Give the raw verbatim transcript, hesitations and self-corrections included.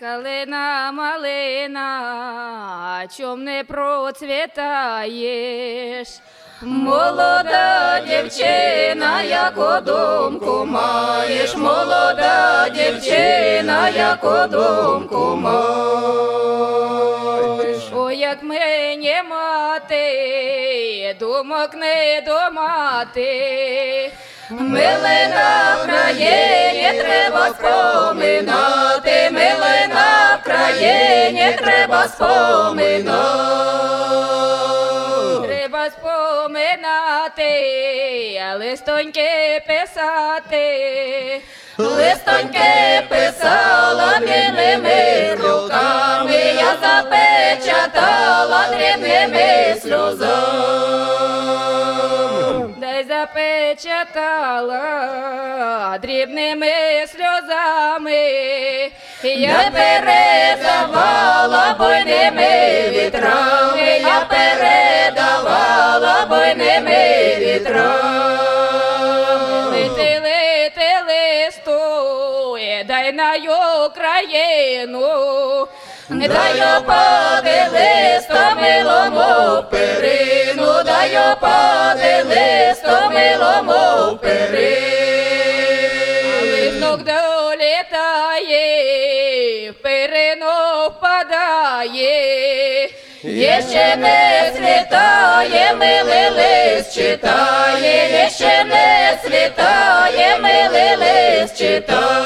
Калина малина, чом не процвітаєш? Молода дівчина, яку думку маєш, молода дівчина, яку думку маєш. Ой, як мені мати, думок не домати. Милина в країні треба споминати, милина в країні треба споминати. Треба споминати, листоньки писати. Листоньки писала милими руками, я запечатала дрібними сльозами. Дай запечатала дрібними сльозами, я передавала буйними вітрами, я передавала буйними вітрами. Лети, лети, листує, дай на Україну, дай опади листом милому перину, дай опади листом милому перину. Листок долітає, в перину впадає, ще не світає, милий лист читає, ще не світає, милий лист читає.